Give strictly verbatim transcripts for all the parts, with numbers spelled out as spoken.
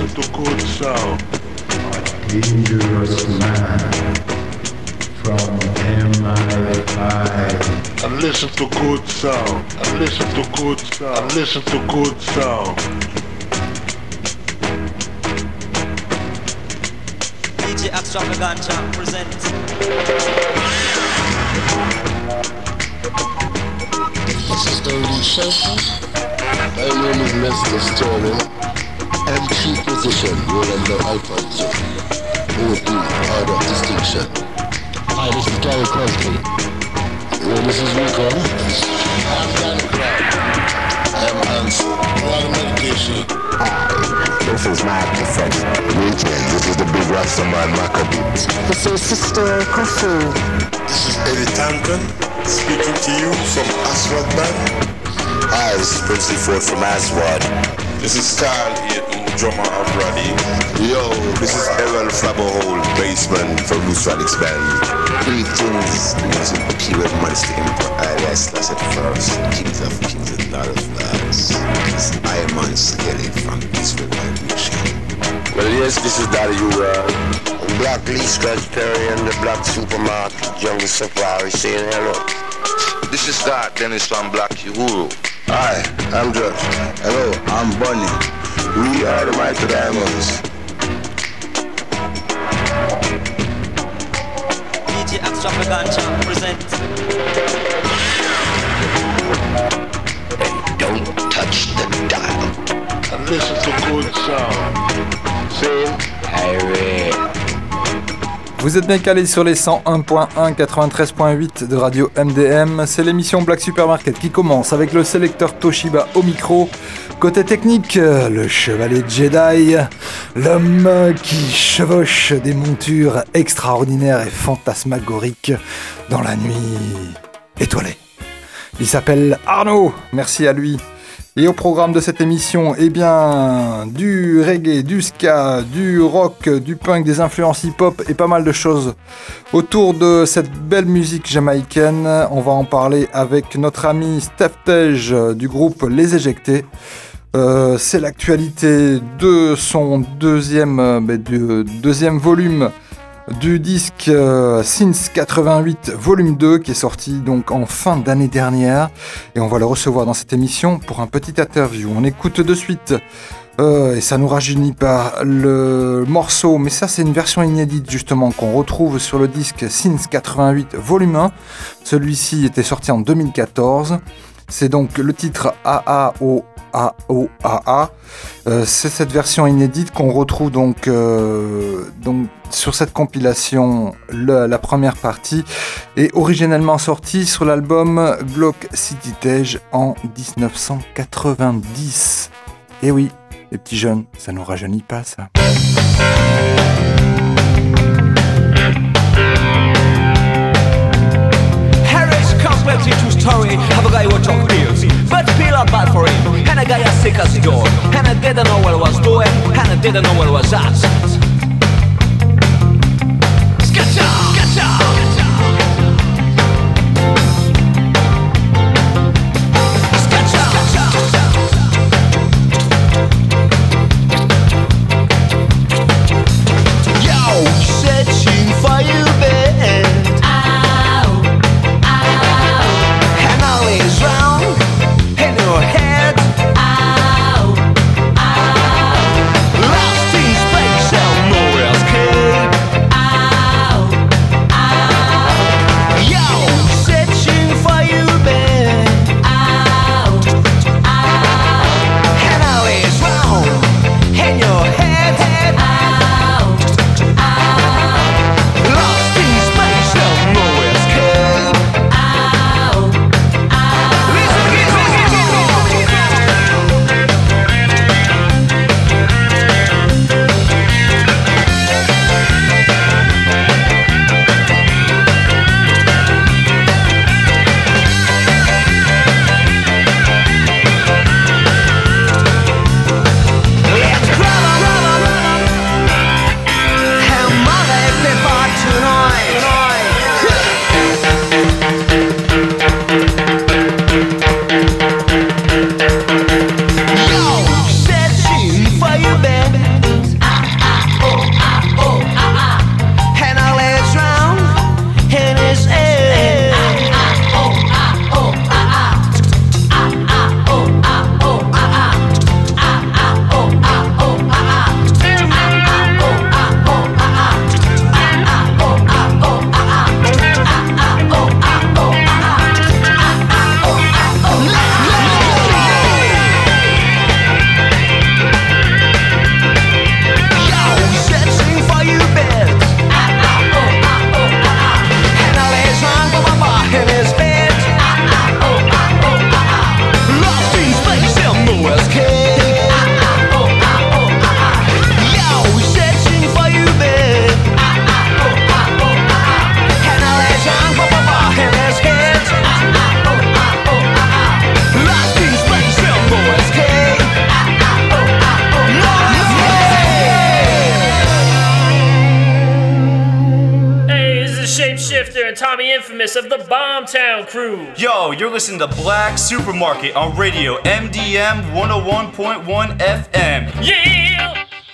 to good sound. Dangerous man from M I five. And listen to good sound. And listen to good sound. And listen to good sound. D J Extravaganza presents. This is the Lucifer. My name is Mister Sterling. M C position, rolling the iPod. O D, order of distinction. Hi, this is Gary Crosby. Well, this is Rico. I'm Danny Clark. I'm Hans. All the medication. Hi, this is my professor. Greetings, this is the big Rastaman Maccabee. This is Sister Kofu. This is Eddie Tanton, speaking to you from Aswad Band. Hi, this is Princely Ford from Aswad. This is Carl Eaton, drummer of Roddy. Yo, this is Errol Flabberhole, bassman from Loose Radix Band. Greetings, this is Kira Monster Emperor. I Slash at first, Kings of Kings and Lord of Lords. This is Iron Man Skelly from Israel Vibration. Well, yes, this is Daddy U-World. Black Lee Scratch Perry and the Black Supermarket, Jungle Safari saying hello. This is Scott Dennis from Black Uhuru. Hi, I'm Josh. Hello, I'm Bunny. We are the Mighty Diamonds. D J Extravaganza presents. And don't touch the dial. And listen to good sound. Sing Harry. Vous êtes bien calés sur les cent un point un, quatre-vingt-treize point huit de Radio M D M. C'est l'émission Black Supermarket qui commence avec le sélecteur Toshiba au micro. Côté technique, le chevalier Jedi, l'homme qui chevauche des montures extraordinaires et fantasmagoriques dans la nuit étoilée. Il s'appelle Arnaud, merci à lui. Et au programme de cette émission, eh bien, du reggae, du ska, du rock, du punk, des influences hip-hop et pas mal de choses autour de cette belle musique jamaïcaine. On va en parler avec notre ami Steph Tej du groupe Les Éjectés. Euh, c'est l'actualité de son deuxième, euh, du deuxième volume du disque euh, Since quatre-vingt-huit volume deux qui est sorti donc en fin d'année dernière et on va le recevoir dans cette émission pour un petit interview. On écoute de suite euh, et ça nous rajeunit pas le morceau, mais ça c'est une version inédite justement qu'on retrouve sur le disque Since quatre-vingt-huit volume un. Celui-ci était sorti en deux mille quatorze. C'est donc le titre A A O A O A A. Euh, c'est cette version inédite qu'on retrouve donc, euh, donc sur cette compilation, le, la première partie est originellement sortie sur l'album Glock City Tej en dix-neuf cent quatre-vingt-dix. Et oui, les petits jeunes, ça nous rajeunit pas ça. True story of a guy who took pills, but pills are bad for him. And a guy as sick as door, and I didn't know what I was doing, and I didn't know what I was at. Sketcha, sketcha, sketcha, sketcha. Yo, searching for you, babe. Round in your head, ow, ow. Lost in space, Tommy Infamous of the Bombtown Crew. Yo, you're listening to Black Supermarket on radio M D M one oh one point one F M. Yeah!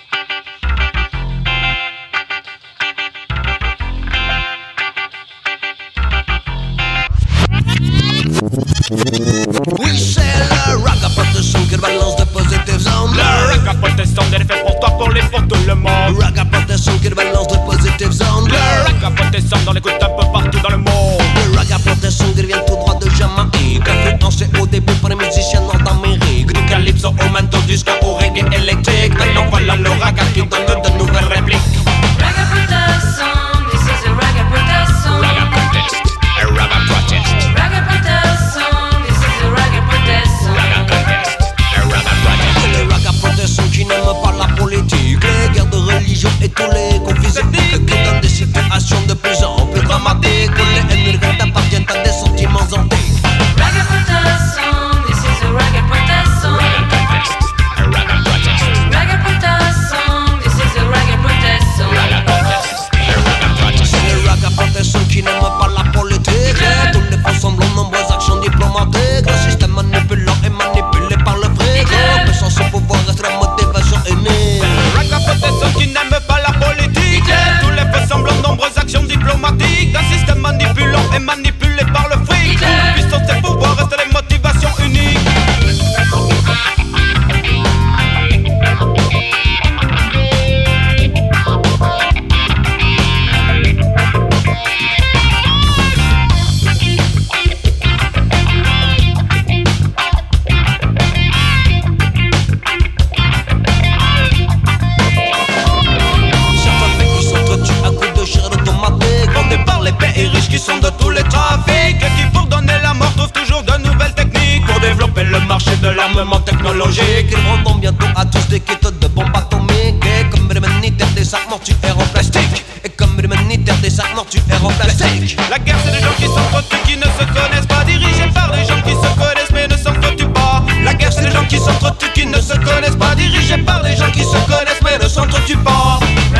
Oui, c'est le rock à protestant qui balance de positive zone. Le rock à protestant, il est fait pour toi, pour les pour tout le monde. Rock à protestant qui balance de positive zone. Le rock à protestant, on l'écoute un peu partout dans le monde. Le rock à protestant qui vient tout droit de Jamaïque, influencé au début par les musiciens nord-amérique. Du calypso au manteau du ska au reggae électrique. Maintenant voilà le rock qui donne de nouvelles répliques. Rock à protestant, this is a rock à protestant. Rock à protest, a rock à protest. Rock à protestant, this is a rock à protestant. Rock à protest, a rock à protest. Le rock à protestant qui n'aime pas la politique, les guerres de religion et tous les conflits ethniques, qui donnent des situations de plus en plus dramatiques, où les immigrants appartiennent à des sentiments antiques. Rock à protestant, this is a rock à protestant. Rock à protest, a rock à protest. Rock à protestant, this is a rock à protestant. Rock à protest, a rock à protest. Le rock à protestant qui n'aime pas la politique, tous les faux semblants, nombreuses actions diplomatiques, le système manipulant et manipulé par le fric, le sans son pouvoir reste la motivation innée. Rock à protestant qui n'aime pas la politique, tous les faits semblants, nombreuses actions diplomatiques, d'un système manipulant et manipulé par le fric, puissance et pouvoir restent les motivations uniques. Les pays riches qui sont de tous les trafics, qui pour donner la mort trouvent toujours de nouvelles techniques pour développer le marché de l'armement technologique. Ils rendront bientôt à tous des kits de bombes atomiques, et comme l'humanitaire des sacs mortuaires en plastique, et comme l'humanitaire des sacs mortuaires en plastique. La guerre c'est des gens qui s'entretuent, qui ne se connaissent pas, dirigés par des gens qui se connaissent mais ne s'entretuent pas. La guerre c'est des gens qui s'entretuent, qui ne se connaissent pas, dirigés par des gens qui se connaissent mais ne s'entretuent pas.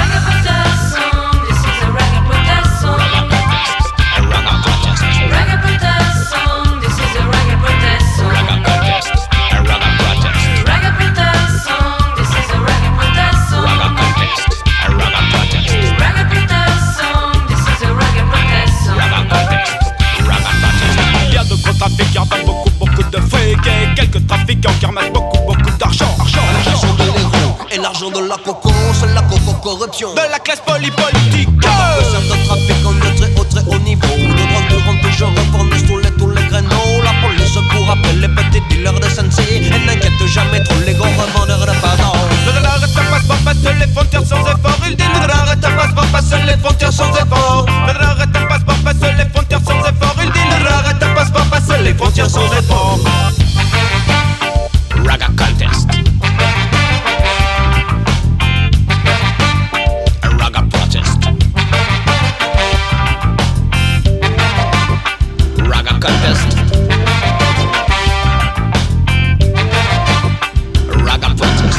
Trafiquants dans beaucoup beaucoup de fric et quelques trafiquants qui ramassent beaucoup beaucoup d'argent. Argent, l'argent de l'héros et l'argent de la coco, c'est la coco-corruption de la classe polypolitique. Certains de trafiquants de très haut très haut niveau, de drogue de rente toujours reformés tous les tous les créneaux. La police court après les petits dealers de Sensei et n'inquiète jamais trop les gros revendeurs de pardon. Le dollar est un passeport, passe les frontières sans effort. Il dit le dollar est un passeport, passe les frontières sans effort. Le dollar est un passeport, passe les frontières sans effort. Il dit le dollar est un passeport, passe les frontières sans effort. Raga contest. A raga protest. Raga contest. Raga protest.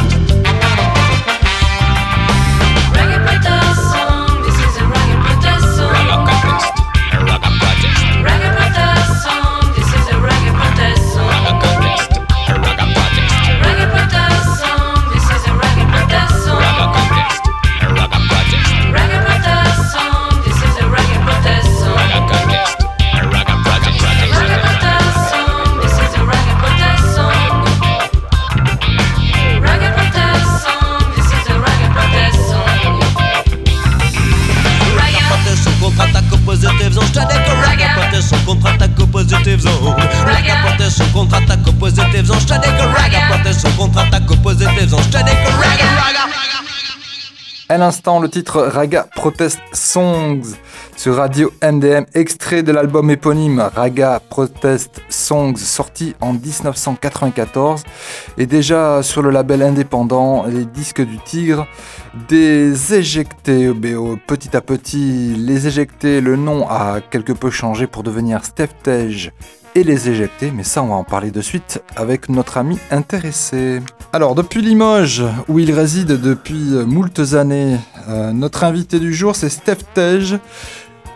Raga protest song, this is a raga protest song. Raga contest. A raga protest. Raga protest song, this is a raga protest song. Raga contest. A raga protest. Raga protest song, this is a raga protest song. Raga contest. A raga protest. Raga protest song, this is a raga protest song. Raga contest. A raga protest. Raga protest song, this is a raga protest song. Raga protest song, this is a raga protest song. Raga protest contre-attaque au positive zone. Je te dis que raga protest contre-attaque au positive zone. Raga protest contre-attaque au positive zone. Je te dis que raga protest contre-attaque au positive zone. Je te dis que raga raga. À l'instant, le titre Raga Protest Songs sur Radio M D M, extrait de l'album éponyme Raga Protest Songs, sorti en dix-neuf cent quatre-vingt-quatorze, et déjà sur le label indépendant Les Disques du Tigre. Des éjectés, petit à petit, les éjectés, le nom a quelque peu changé pour devenir Steph Tej et les éjectés, mais ça on va en parler de suite avec notre ami intéressé. Alors depuis Limoges, où il réside depuis moultes années, euh, notre invité du jour c'est Steph Tej,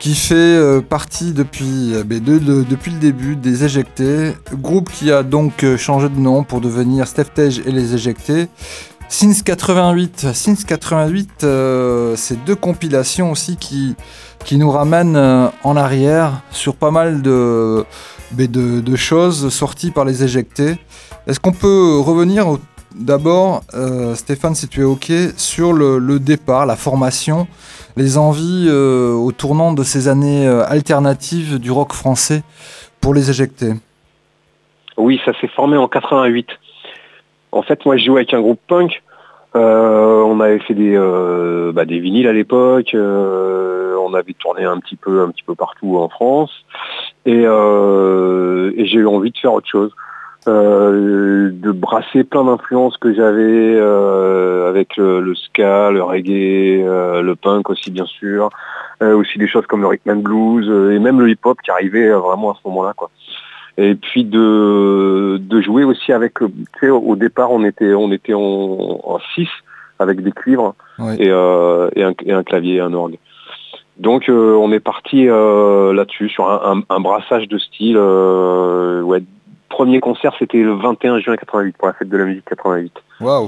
qui fait euh, partie depuis, euh, de, de, depuis le début des Éjectés, groupe qui a donc euh, changé de nom pour devenir Steph Tej et les Éjectés. Since quatre-vingt-huit, Since quatre-vingt-huit, euh, c'est deux compilations aussi qui, qui nous ramènent euh, en arrière sur pas mal de, de, de choses sorties par les Éjectés. Est-ce qu'on peut revenir au, d'abord, euh, Stéphane, si tu es OK, sur le, le départ, la formation, les envies euh, au tournant de ces années euh, alternatives du rock français pour les Éjectés? Oui, ça s'est formé en quatre-vingt-huit. En fait, moi, je jouais avec un groupe punk. Euh, on avait fait des, euh, bah, des vinyles à l'époque. Euh, on avait tourné un petit peu, un petit peu partout en France. Et, euh, et j'ai eu envie de faire autre chose, euh, de brasser plein d'influences que j'avais euh, avec le, le ska, le reggae, euh, le punk aussi, bien sûr, euh, aussi des choses comme le rhythm and blues euh, et même le hip-hop qui arrivait euh, vraiment à ce moment-là, quoi. Et puis de, de jouer aussi avec, tu sais, au départ on était on était en, en six avec des cuivres, oui. et, euh, et, un, et un clavier, un orgue. Donc euh, on est parti euh, là-dessus sur un, un, un brassage de style. Euh, ouais, premier concert c'était le vingt et un juin quatre-vingt-huit pour la fête de la musique quatre-vingt-huit. Waouh.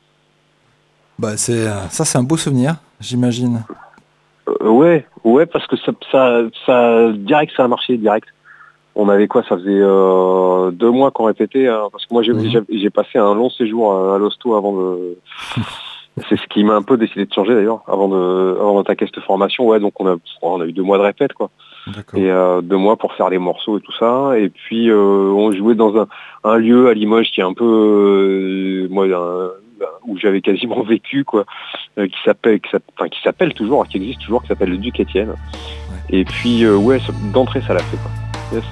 Bah c'est ça c'est un beau souvenir, j'imagine. Euh, ouais ouais parce que ça ça ça direct ça a marché direct. On avait quoi, ça faisait euh, deux mois qu'on répétait, hein, parce que moi j'ai, mmh. j'ai, j'ai passé un long séjour à, à l'hosto avant de... C'est ce qui m'a un peu décidé de changer d'ailleurs, avant de avant d'attaquer cette formation. Ouais, donc on a, on a eu deux mois de répète, quoi. D'accord. Et euh, deux mois pour faire les morceaux et tout ça. Et puis euh, on jouait dans un, un lieu à Limoges qui est un peu... Euh, moi, un, où j'avais quasiment vécu, quoi, euh, qui s'appelle, qui s'appelle, enfin, qui s'appelle toujours, qui existe toujours, qui s'appelle le Duc Étienne. Ouais. Et puis euh, ouais, d'entrée ça l'a fait, quoi. Yes.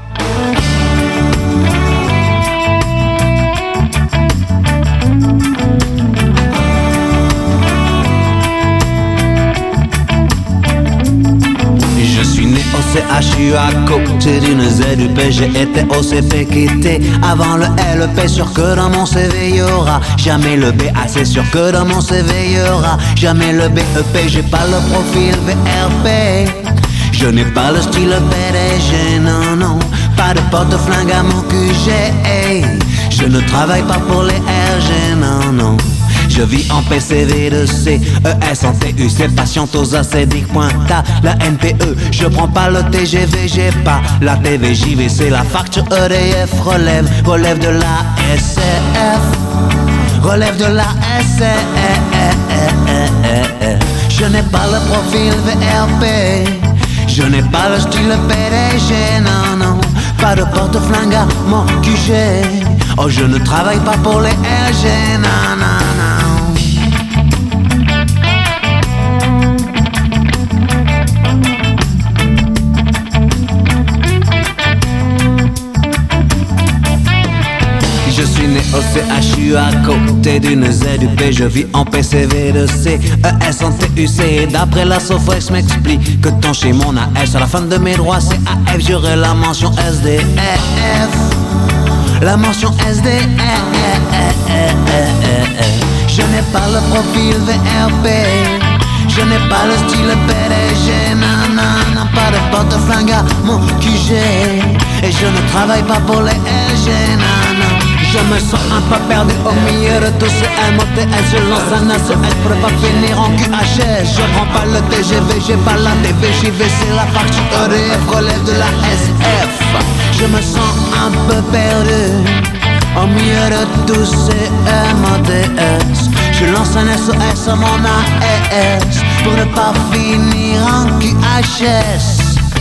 Je suis né au C H U à côté d'une Z U P. J'ai été au C P quitté avant le L P. Sûr que dans mon C V y aura jamais le B A. C'est sûr que dans mon C V y aura jamais le B E P. J'ai pas le profil V R P. Je n'ai pas le style P D G, non, non. Pas de porte-flingue à mon Q G, hey. Je ne travaille pas pour les R G, non, non. Je vis en P C V deux C, E S en T U C, patiente aux acédiques, point K, la N P E. Je prends pas le T G V, j'ai pas la T V J V C. La facture E D F relève, relève de la S C F. Relève de la S C F. Je n'ai pas le profil V R P. Je n'ai pas le style P D G, non, non. Pas de porte-flingue à mon Q G. Oh, je ne travaille pas pour les R G, non, non, non. Je suis né au C H U à côté d'une Z U P. Je vis en P C V deux C, E S en T U C. D'après la Sofrex m'explique que ton chez mon A S. À la fin de mes droits c'est A F. J'aurai la mention S D F. La mention S D F. Je n'ai pas le profil V R P. Je n'ai pas le style P D G, non, non, non. Pas de porte-flingue à mon Q G. Et je ne travaille pas pour les L G, non, non. Je me sens un peu perdu au milieu de tous ces M O T S. Je lance un A C S pour ne pas finir en Q H S. Je prends pas le T G V, j'ai pas la T V J V C. La facture E D F relève de la S F. Je me sens un peu perdu au milieu de tous ces M O T S. Je lance un S O S à mon A S pour ne pas finir en Q H S.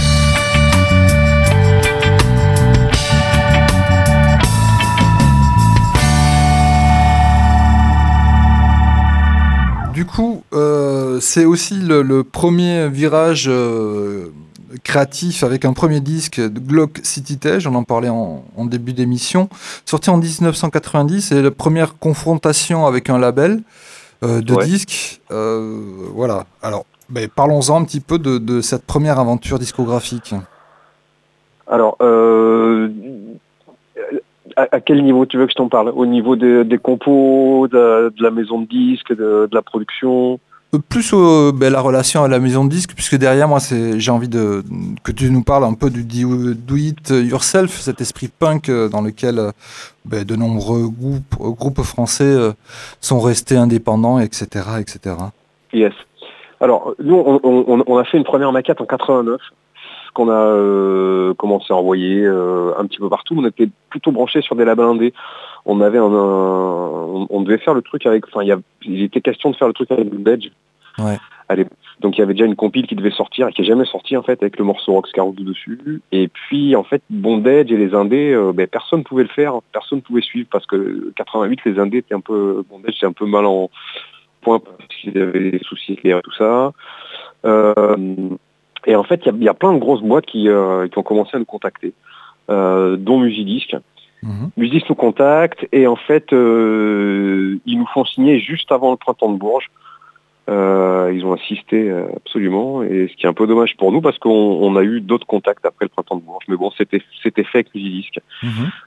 Du coup, euh, c'est aussi le, le premier virage euh, créatif avec un premier disque de Glock City Tej, on en parlait en, en début d'émission, sorti en dix-neuf cent quatre-vingt-dix, et la première confrontation avec un label euh, de ouais. disques. Euh, voilà, alors ben, parlons-en un petit peu de, de cette première aventure discographique. Alors, euh... À, à quel niveau tu veux que je t'en parle? Au niveau des, des compos, de, de la maison de disques, de, de la production? Plus au, ben, la relation à la maison de disques, puisque derrière moi, c'est, j'ai envie de, que tu nous parles un peu du do, do it yourself, cet esprit punk dans lequel ben, de nombreux groupes, groupes français euh, sont restés indépendants, et cetera, et cetera. Yes. Alors, nous, on, on, on a fait une première maquette en quatre-vingt-neuf, qu'on a euh, commencé à envoyer euh, un petit peu partout. On était plutôt branchés sur des labels indés. On avait un, un on, on devait faire le truc avec, enfin, il, y a, il était question de faire le truc avec Bondage. Ouais. Allez, donc il y avait déjà une compile qui devait sortir et qui n'est jamais sortie en fait avec le morceau Rockstar dessus. Et puis en fait Bondage et les indés, euh, ben, personne pouvait le faire, personne pouvait suivre parce que quatre-vingt-huit les indés étaient un peu, Bondage c'était un peu mal en point parce qu'ils avaient des soucis et tout ça. Euh, et en fait il y, y a plein de grosses boîtes qui, euh, qui ont commencé à nous contacter, euh, dont Musidisc. Mmh. Musidisc nous contacte et en fait euh, ils nous font signer juste avant le printemps de Bourges. Euh, ils ont insisté euh, absolument, et ce qui est un peu dommage pour nous parce qu'on on a eu d'autres contacts après le printemps de Bourges, mais bon, c'était c'était fait avec Musidisc. Mmh.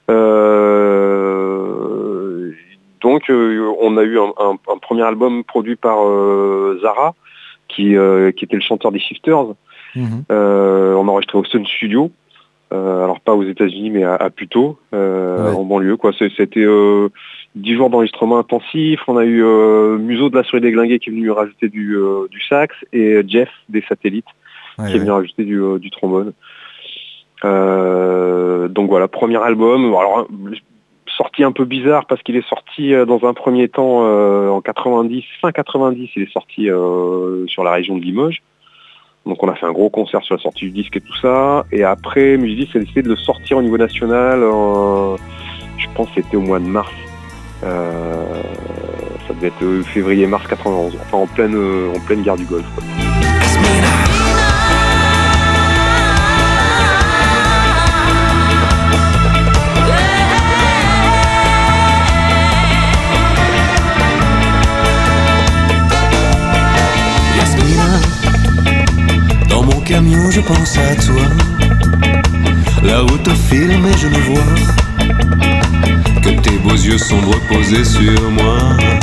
Euh, donc, euh, on a eu un, un, un premier album produit par euh, Zara, qui, euh, qui était le chanteur des Shifters. Mmh. Euh, on a enregistré au Sun Studio, euh, alors pas aux États-Unis, mais à, à Puteaux, euh, ouais. en banlieue, quoi. C'était euh, dix jours d'enregistrement intensif. On a eu euh, Museau de la Souris Déglinguée qui est venu rajouter du, euh, du sax, et Jeff des Satellites ouais, qui est venu ouais. rajouter du, euh, du trombone. Euh, donc voilà, premier album. Alors sorti un peu bizarre parce qu'il est sorti euh, dans un premier temps euh, en quatre-vingt-dix, fin quatre-vingt-dix, il est sorti euh, sur la région de Limoges. Donc on a fait un gros concert sur la sortie du disque et tout ça. Et après, Musidisc a décidé de le sortir au niveau national. Euh, je pense que c'était au mois de mars. Euh, ça devait être février-mars quatre-vingt-onze, enfin en pleine, euh, en pleine guerre du Golfe, quoi. Yasmina, dans mon camion je pense à toi. La route filme et je ne vois que tes beaux yeux sombres posés sur moi.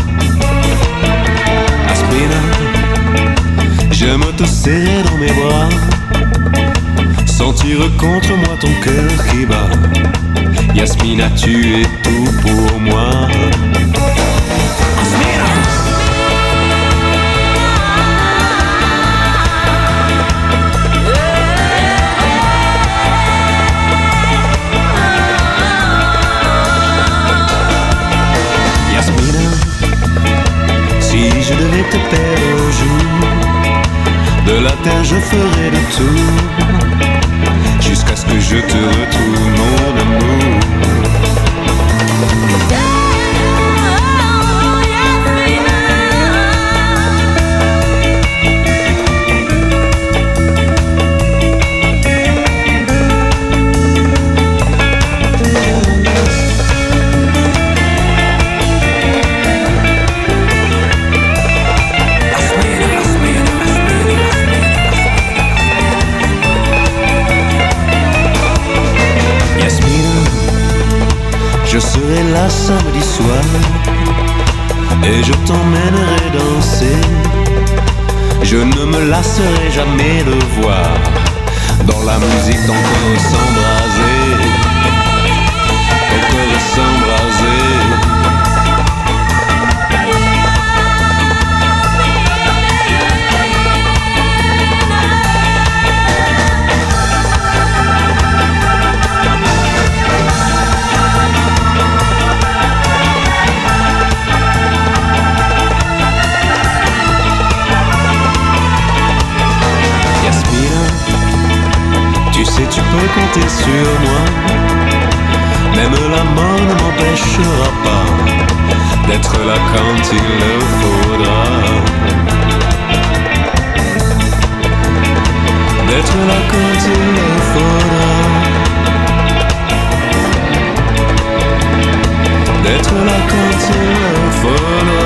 Aspina, j'aime te serrer dans mes bras, sentir contre moi ton cœur qui bat. Yasmina, tu es tout pour moi. Aspina. Si je devais te perdre un jour, de la terre je ferai le tour, jusqu'à ce que je te retrouve, mon amour. Je serai là samedi soir et je t'emmènerai danser. Je ne me lasserai jamais de voir dans la musique ton corps s'embraser, ton corps s'embraser. Tu sais, tu peux compter sur moi. Même la mort ne m'empêchera pas d'être là quand il le faudra. D'être là quand il le faudra. D'être là quand il le faudra.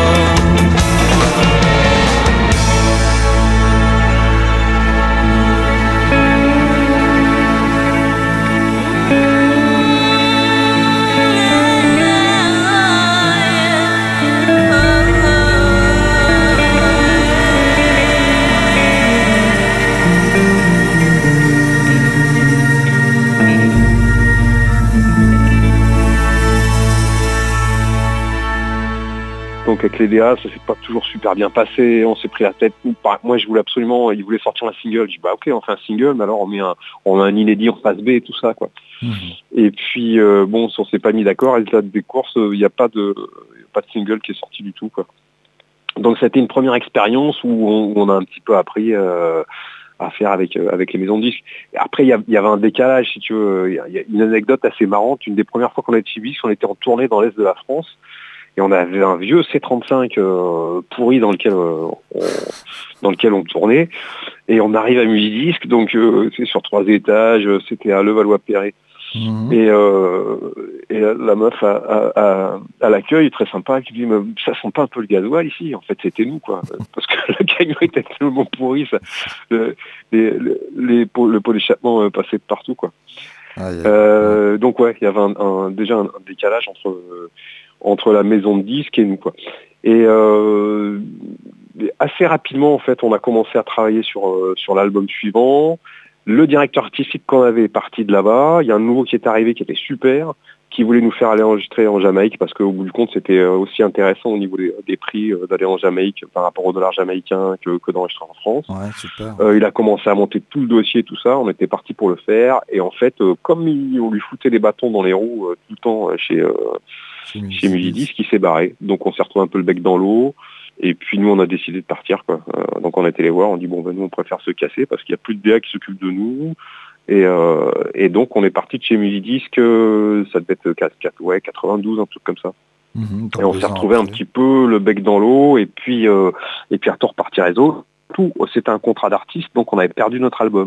donc avec les D A, ça s'est pas toujours super bien passé, on s'est pris la tête. Moi je voulais absolument, ils voulaient sortir un single, je dis bah ok on fait un single, mais alors on met un, on a un inédit en face B et tout ça quoi. Mmh. Et puis euh, bon, on s'est pas mis d'accord, résultat des courses, il n'y a pas de, y a pas de single qui est sorti du tout quoi. Donc ça a été une première expérience où on, où on a un petit peu appris euh, à faire avec euh, avec les maisons de disques. Et après il y, y avait un décalage si tu veux, il y, y a une anecdote assez marrante, une des premières fois qu'on a été chez Disques, on était en tournée dans l'est de la France. Et on avait un vieux C trente-cinq euh, pourri dans lequel euh, on, dans lequel on tournait. Et on arrive à Multidisc, donc euh, c'est sur trois étages, c'était à Levallois-Perret. Mmh. Et, euh, et la meuf à, à, à, à l'accueil, très sympa, qui dit « ça sent pas un peu le gasoil ici ?» En fait, c'était nous, quoi. Parce que le camion était tellement pourri, ça, le, les, les, les pots, le pot d'échappement euh, passait de partout, quoi. Ah, yeah. euh, donc ouais, il y avait un, un, déjà un, un décalage entre... Euh, entre la maison de disques et nous quoi. Et euh, assez rapidement en fait on a commencé à travailler sur, euh, sur l'album suivant. Le directeur artistique qu'on avait est parti de là-bas, il y a un nouveau qui est arrivé qui était super, qui voulait nous faire aller enregistrer en Jamaïque parce qu'au bout du compte c'était aussi intéressant au niveau des, des prix euh, d'aller en Jamaïque par rapport au dollar jamaïcain que, que d'enregistrer en France. Ouais, super. Euh, il a commencé à monter tout le dossier, tout ça, on était parti pour le faire et en fait euh, comme il, on lui foutait les bâtons dans les roues euh, tout le temps euh, chez... Euh, chez Multidisc qui s'est barré, donc on s'est retrouvé un peu le bec dans l'eau et puis nous on a décidé de partir quoi. Euh, donc on a été les voir, on dit bon ben nous on préfère se casser parce qu'il n'y a plus de D A qui s'occupe de nous et, euh, et donc on est parti de chez Multidisc, euh, ça devait être quatre, quatre, ouais, quatre-vingt-douze, un truc comme ça. Mmh, et on s'est retrouvé un petit peu le bec dans l'eau et puis euh, et puis à tout repartir les autres. Tout, c'était un contrat d'artiste donc on avait perdu notre album.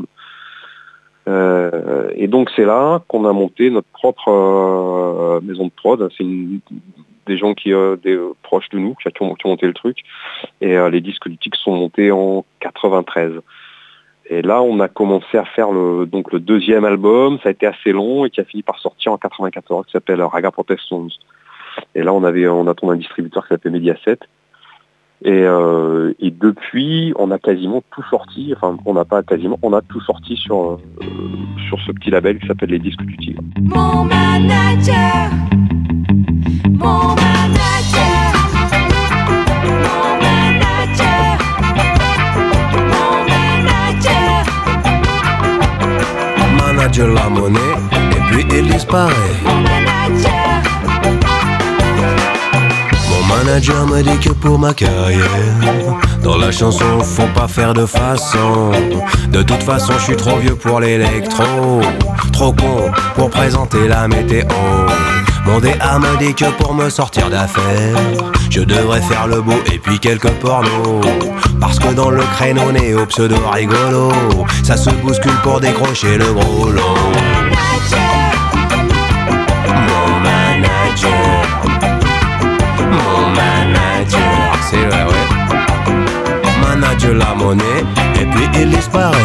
Euh, et donc c'est là qu'on a monté notre propre euh, maison de prod. C'est une, des gens qui euh, des euh, proches de nous qui ont, qui ont monté le truc. Et euh, les disques du Tic sont montés en quatre-vingt-treize. Et là on a commencé à faire le donc le deuxième album. Ça a été assez long et qui a fini par sortir en quatre-vingt-quatorze, qui s'appelle Raga Protestons. Et là on avait on a tourné un distributeur qui s'appelle Mediaset. Et, euh, et depuis, on a quasiment tout sorti, enfin on n'a pas quasiment, on a tout sorti sur, euh, sur ce petit label qui s'appelle Les Disques du Tigre. Mon manager, mon manager, mon manager, mon manager. Manager la monnaie, et puis il disparaît. Mon manager. Mon manager me dit que pour ma carrière, dans la chanson faut pas faire de façon. De toute façon je suis trop vieux pour l'électro, trop con pour présenter la météo. Mon D A me dit que pour me sortir d'affaires, je devrais faire le beau et puis quelques pornos. Parce que dans le créneau néo pseudo rigolo, ça se bouscule pour décrocher le gros lot. Mon manager, mon manager, c'est vrai, ouais. Manager la monnaie, et puis il disparaît.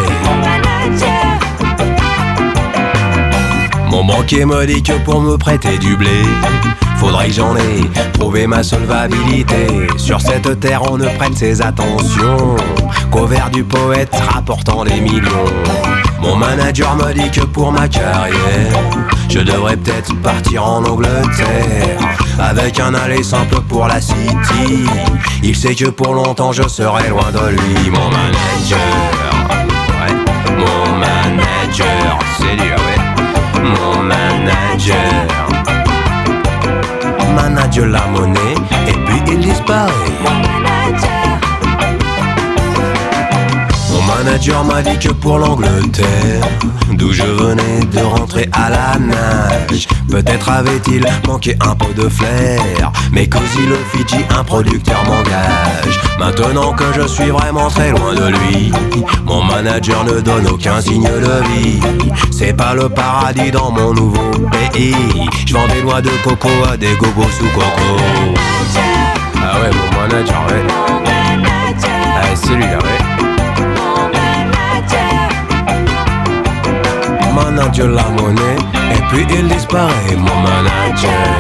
Mon banquier me dit que pour me prêter du blé, faudrait que j'en ai prouvé ma solvabilité. Sur cette terre on ne prenne ses attentions qu'au vers du poète rapportant des millions. Mon manager me dit que pour ma carrière, je devrais peut-être partir en Angleterre, avec un aller simple pour la city. Il sait que pour longtemps je serai loin de lui. Mon manager, ouais, mon manager, c'est dur, ouais. Mon manager, manager la monnaie, et puis il disparaît. Mon manager m'a dit que pour l'Angleterre, d'où je venais de rentrer à la nage, peut-être avait-il manqué un peu de flair, mais Cozy le Fidji, un producteur m'engage. Maintenant que je suis vraiment très loin de lui, mon manager ne donne aucun signe de vie. C'est pas le paradis dans mon nouveau pays. Je vends des noix de coco à des gogos sous coco. Ah ouais, mon manager, ouais. Ah, c'est lui là, ouais. Manager la monnaie, et puis il disparaît, mon manager.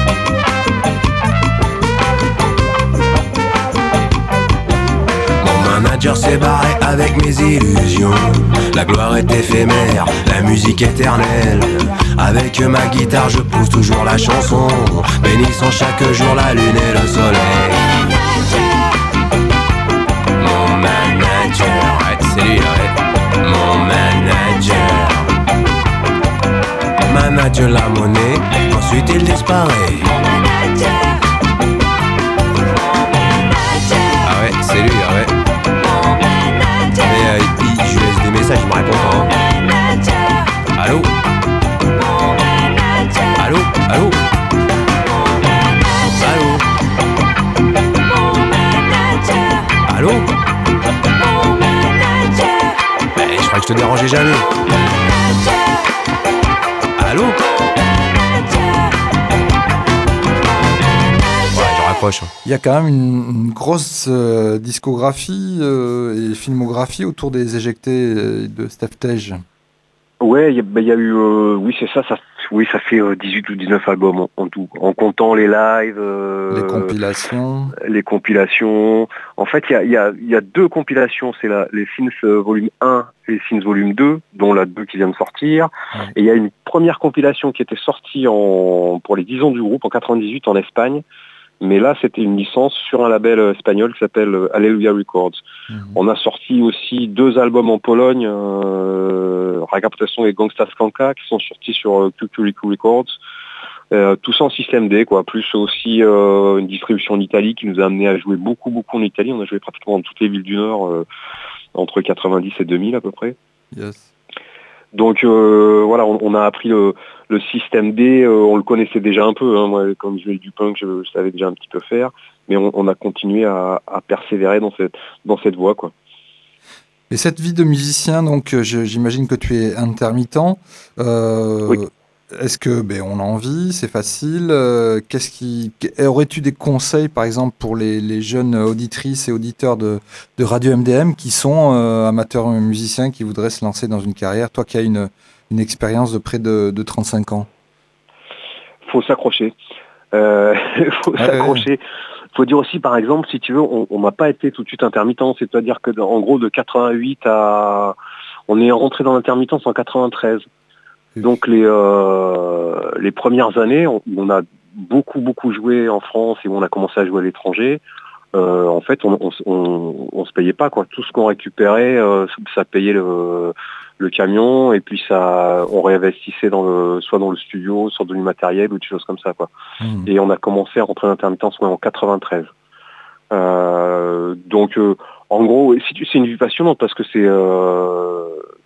Mon manager s'est barré avec mes illusions. La gloire est éphémère, la musique éternelle. Avec ma guitare je pousse toujours la chanson, bénissant chaque jour la lune et le soleil. Mon manager, arrête, c'est lui, arrête. Mon manager manage la monnaie, ensuite il disparaît. Ah ouais, c'est lui, ah ouais. Mais euh, il, je lui laisse des messages, il me répond pas. Hein. Allô? Allô? Allô? Allô? Allô? Mais je crois que je te dérangeais jamais. Allô? Ouais, je raccroche. Il y a quand même une, une grosse euh, discographie euh, et filmographie autour des éjectés euh, de Steph Tej. Ouais, il y, bah, y a eu, euh, oui c'est ça, ça, oui ça fait euh, dix-huit ou dix-neuf albums en, en tout, en comptant les lives, euh, les compilations, les compilations. En fait, il y a, y, a, y a deux compilations, c'est la, les Sins euh, volume un et les Sins volume deux, dont la deux qui vient de sortir. Ouais. Et il y a une première compilation qui était sortie en, pour les dix ans du groupe en quatre-vingt-dix-huit en Espagne. Mais là, c'était une licence sur un label espagnol qui s'appelle Hallelujah Records. Mmh. On a sorti aussi deux albums en Pologne, euh, Ragaptation et Gangsta Skanka, qui sont sortis sur euh, Cucurico Records. Euh, tout ça en système D, quoi. Plus aussi euh, une distribution en Italie qui nous a amené à jouer beaucoup, beaucoup en Italie. On a joué pratiquement dans toutes les villes du Nord, euh, entre quatre-vingt-dix et deux mille à peu près. Yes. Donc euh, voilà, on, on a appris le, le système D, euh, on le connaissait déjà un peu, hein. Moi comme je jouais du punk, je, je savais déjà un petit peu faire, mais on, on a continué à, à persévérer dans cette, dans cette voie, quoi. Et cette vie de musicien, donc je, j'imagine que tu es intermittent. Euh, oui. Est-ce que ben, on a envie, c'est facile euh, Qu'est-ce qui aurais-tu des conseils, par exemple, pour les, les jeunes auditrices et auditeurs de, de Radio M D M qui sont euh, amateurs musiciens, qui voudraient se lancer dans une carrière, toi qui as une, une expérience de près de, de trente-cinq ans? Faut s'accrocher. Euh, faut ah, s'accrocher. Ouais. Faut dire aussi, par exemple, si tu veux, on n'a pas été tout de suite intermittent, c'est-à-dire que en gros de quatre-vingt-huit à, on est rentré dans l'intermittence en quatre-vingt-treize. Donc les euh, les premières années, on, on a beaucoup beaucoup joué en France et on a commencé à jouer à l'étranger. Euh, en fait, on, on, on, on se payait pas, quoi. Tout ce qu'on récupérait, euh, ça payait le, le camion et puis ça, on réinvestissait dans le, soit dans le studio, soit dans du matériel ou des choses comme ça, quoi. Mmh. Et on a commencé à rentrer en intermittence ouais, en quatre-vingt-treize. Euh, donc, euh, en gros, si tu, c'est une vie passionnante parce que c'est euh,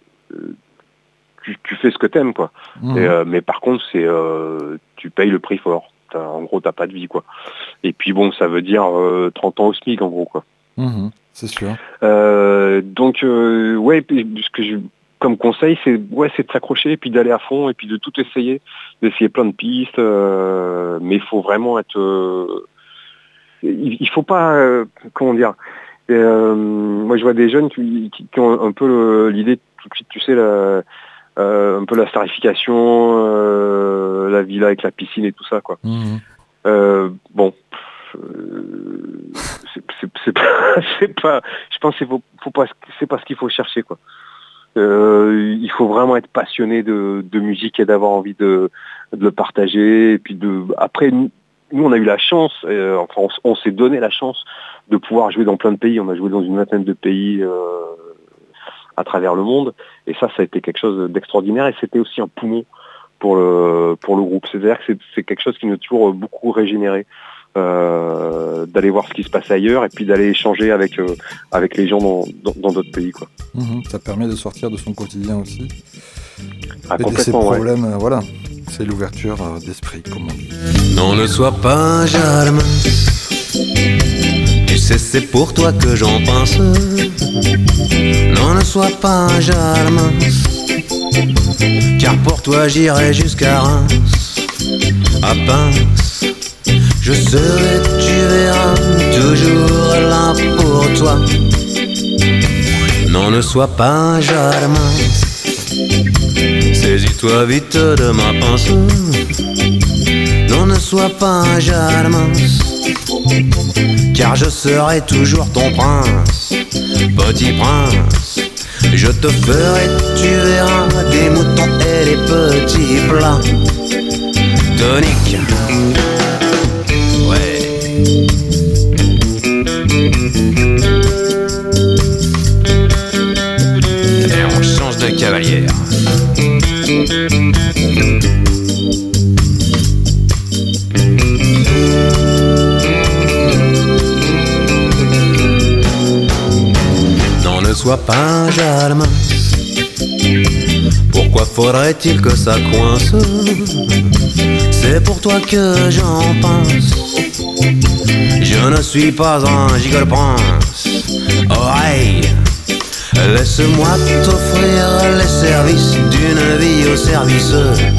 Tu, tu fais ce que t'aimes, quoi. Mmh. Et, euh, mais par contre, c'est euh, tu payes le prix fort. T'as, en gros, t'as pas de vie, quoi. Et puis bon, ça veut dire euh, trente ans au SMIC, en gros, quoi. Mmh, c'est sûr. Euh, donc, euh, ouais, ce que je, comme conseil, c'est ouais, c'est de s'accrocher et puis d'aller à fond et puis de tout essayer, d'essayer plein de pistes. Euh, mais il faut vraiment être. Euh, il, il faut pas, euh, comment dire. Euh, moi, je vois des jeunes qui, qui, qui ont un peu le, l'idée tout de suite, tu sais, la Euh, un peu la starification, euh, la villa avec la piscine et tout ça, quoi. Mmh. Euh, bon, euh, c'est, c'est, c'est pas, c'est pas, je pense que faut, faut pas, c'est pas ce qu'il faut chercher, quoi. Euh, il faut vraiment être passionné de, de musique et d'avoir envie de, de le partager. Et puis de, après, nous, on a eu la chance, euh, enfin, on, on s'est donné la chance de pouvoir jouer dans plein de pays. On a joué dans une vingtaine de pays. Euh, à travers le monde, et ça, ça a été quelque chose d'extraordinaire, et c'était aussi un poumon pour le pour le groupe. C'est-à-dire que c'est, c'est quelque chose qui nous a toujours beaucoup régénéré, euh, d'aller voir ce qui se passe ailleurs, et puis d'aller échanger avec euh, avec les gens dans, dans, dans d'autres pays, quoi. Mmh, ça permet de sortir de son quotidien aussi. Ah, et de ses problèmes, ouais. Voilà, c'est l'ouverture d'esprit, comme on dit. Non, ne sois pas jaloux. Tu sais, c'est pour toi que j'en pense. Non, ne sois pas jaloux, car pour toi j'irai jusqu'à Reims. À Pince, je serai, tu verras, toujours là pour toi. Non, ne sois pas jaloux, saisis-toi vite de ma pensée. Non, ne sois pas jaloux, car je serai toujours ton prince. petit prince. Je te ferai, tu verras, des moutons et des petits plats. Tonique. Ouais. Et on change de cavalière. Non, ne sois pas jalmin. Pourquoi faudrait-il que ça coince? C'est pour toi que j'en pense. Je ne suis pas un gigole-prince. Oreille, laisse-moi t'offrir les services d'une vie au service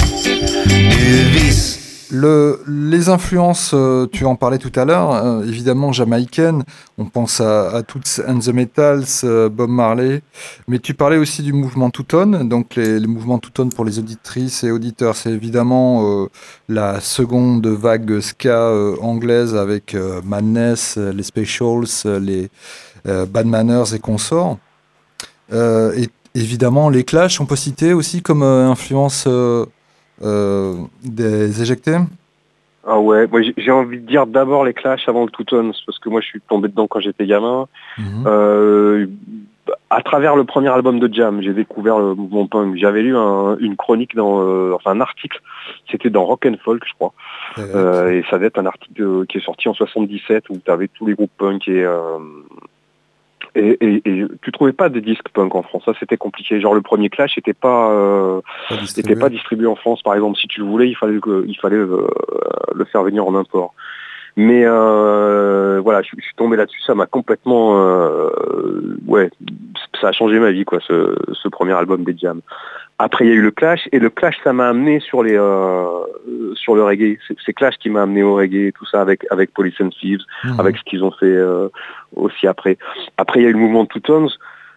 du vice. Le, les influences, euh, tu en parlais tout à l'heure, euh, évidemment jamaïcaines, on pense à, à Toots and the Maytals, euh, Bob Marley, mais tu parlais aussi du mouvement Two-Tone, donc les, les mouvements Two-Tone pour les auditrices et auditeurs, c'est évidemment euh, la seconde vague ska euh, anglaise avec euh, Madness, euh, les Specials, euh, les euh, Bad Manners et consorts. Euh, et évidemment les Clash, on peut citer aussi comme euh, influence... Euh, Euh, des éjectés. Ah ouais, moi j'ai envie de dire d'abord les Clash avant le Two-Tone, parce que moi je suis tombé dedans quand j'étais gamin. Mmh. Euh, à travers le premier album de Jam, j'ai découvert le mouvement punk. J'avais lu un, une chronique dans, euh, enfin un article, c'était dans Rock and Folk, je crois. Mmh. Euh, et ça devait être un article euh, qui est sorti en soixante-dix-sept où tu avais tous les groupes punk et euh, Et, et, et tu trouvais pas de disques punk en France, ça c'était compliqué. Genre le premier Clash était pas, euh, pas était pas distribué en France, par exemple. Si tu le voulais, il fallait que, il fallait euh, le faire venir en import. Mais euh, voilà, je, je suis tombé là-dessus, ça m'a complètement, euh, ouais, ça a changé ma vie quoi, ce, ce premier album des Jam. Après il y a eu le Clash et le Clash ça m'a amené sur les euh, sur le reggae. C'est, c'est Clash qui m'a amené au reggae, tout ça avec avec Police and Thieves, mmh. avec ce qu'ils ont fait euh, aussi après. Après il y a eu le mouvement Two-Tones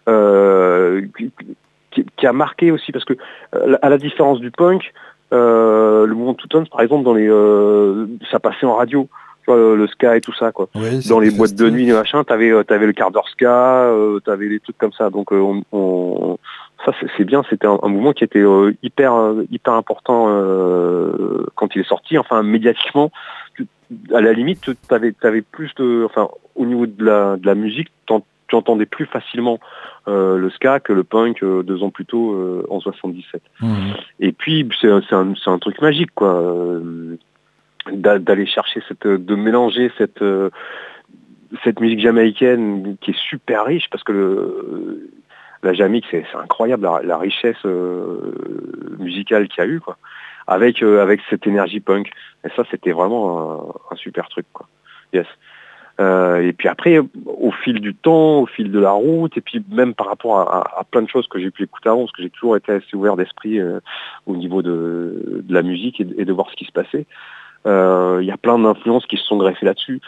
euh, qui, qui a marqué aussi parce que à la différence du punk, euh, le mouvement Two-Tones par exemple dans les euh, ça passait en radio. Le, le ska et tout ça quoi. Oui, dans les boîtes de nuit machin, t'avais t'avais le quart d'heure ska, euh, t'avais des trucs comme ça. Donc euh, on, on ça c'est, c'est bien, c'était un, un mouvement qui était euh, hyper euh, hyper important euh, quand il est sorti. Enfin médiatiquement, tu, à la limite, t'avais t'avais plus de, enfin au niveau de la de la musique, tu entendais plus facilement euh, le ska que le punk euh, deux ans plus tôt euh, en soixante-dix-sept. Mmh. Et puis c'est c'est un c'est un truc magique quoi. Euh, d'aller chercher cette, de mélanger cette euh, cette musique jamaïcaine qui est super riche parce que le, la Jamaïque c'est, c'est incroyable la, la richesse euh, musicale qu'il y a eu quoi avec euh, avec cette énergie punk et ça c'était vraiment un, un super truc quoi. Yes. Euh, et puis après au fil du temps, au fil de la route et puis même par rapport à, à, à plein de choses que j'ai pu écouter avant parce que j'ai toujours été assez ouvert d'esprit euh, au niveau de, de la musique et de, et de voir ce qui se passait. Il euh, y a plein d'influences qui se sont greffées là-dessus,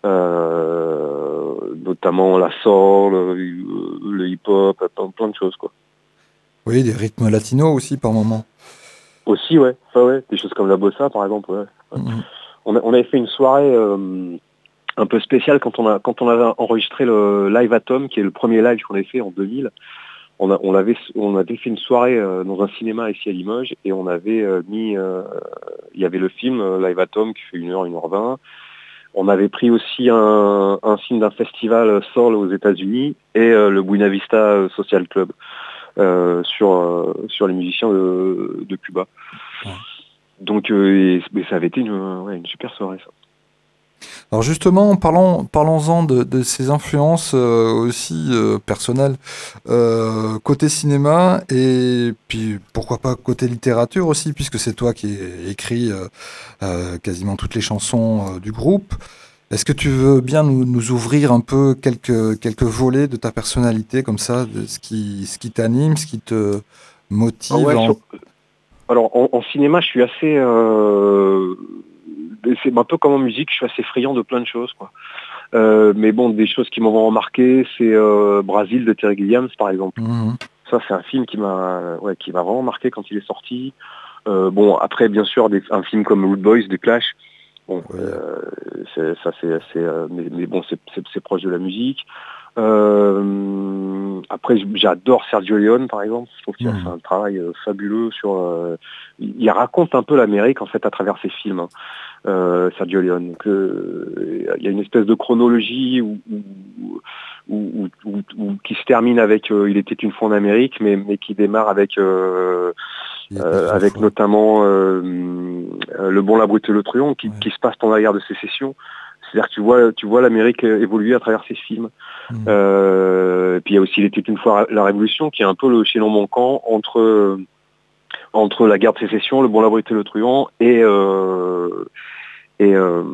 euh, notamment la soul, le, le hip-hop, plein, plein de choses quoi. Oui, des rythmes latinos aussi par moment. Aussi ouais, enfin, ouais, des choses comme la bossa par exemple. Ouais. Ouais. Mm-hmm. On, a, on avait fait une soirée euh, un peu spéciale quand on a quand on avait enregistré le Live Atom, qui est le premier live qu'on avait fait en deux mille. On, a, on, avait, on avait fait une soirée euh, dans un cinéma ici à Limoges et on avait euh, mis, il euh, y avait le film euh, Live Atom qui fait une heure, une heure vingt. On avait pris aussi un, un film d'un festival soul aux États-Unis et euh, le Buena Vista Social Club euh, sur euh, sur les musiciens de, de Cuba. Ouais. Donc, euh, et, mais ça avait été une, ouais, une super soirée ça. Alors justement, parlons, parlons-en de, de ces influences euh, aussi euh, personnelles, euh, côté cinéma et puis pourquoi pas côté littérature aussi, puisque c'est toi qui écris euh, euh, quasiment toutes les chansons euh, du groupe. Est-ce que tu veux bien nous, nous ouvrir un peu quelques, quelques volets de ta personnalité comme ça, de ce qui, ce qui t'anime, ce qui te motive ah ouais, en... sur... Alors en, en cinéma, je suis assez... Euh... C'est un peu comme en musique, je suis assez friand de plein de choses, quoi. Euh, mais bon, des choses qui m'ont remarqué, c'est euh, Brazil de Terry Gilliam, par exemple. Mmh. Ça, c'est un film qui m'a, ouais, qui m'a vraiment marqué quand il est sorti. Euh, bon, après, bien sûr, des, un film comme Rude Boys de Clash. Bon, ouais. euh, c'est, ça, c'est, c'est euh, mais, mais bon, c'est, c'est, c'est proche de la musique. Euh, après, j'adore Sergio Leone, par exemple. Je trouve qu'il a Mmh. fait un travail euh, fabuleux sur... Euh, il raconte un peu l'Amérique, en fait, à travers ses films, hein, euh, Sergio Leone. Donc, euh, il y a une espèce de chronologie où, où, où, où, où- qui se termine avec euh, Il était une fois en Amérique, mais, mais qui démarre avec... Euh, euh, avec notamment euh, euh, Le Bon, la Brute et le Truand, qui, qui se passe pendant la guerre de sécession. C'est-à-dire que tu vois, tu vois l'Amérique évoluer à travers ses films. Mmh. Euh, et puis il y a aussi Il était une fois la Révolution, qui est un peu le chaînon manquant entre, entre la guerre de sécession, Le Bon, la Brute et le Truand, et, euh, et, euh,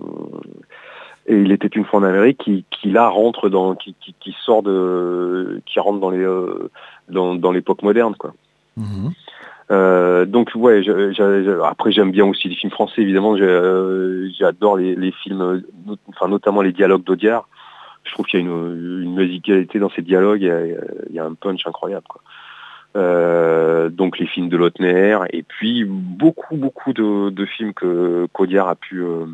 et Il était une fois en Amérique, qui, qui là rentre dans, qui, qui, qui sort de, qui rentre dans les, euh, dans, dans l'époque moderne, quoi. Mmh. Euh, donc ouais, je, je, je, après j'aime bien aussi les films français, évidemment. Je, j'adore les, les films, not, enfin notamment les dialogues d'Audiard. Je trouve qu'il y a une, une musicalité dans ces dialogues, il y a, il y a un punch incroyable, quoi. Euh, donc les films de Lautner, et puis beaucoup beaucoup de, de films que qu'Audiard a pu euh,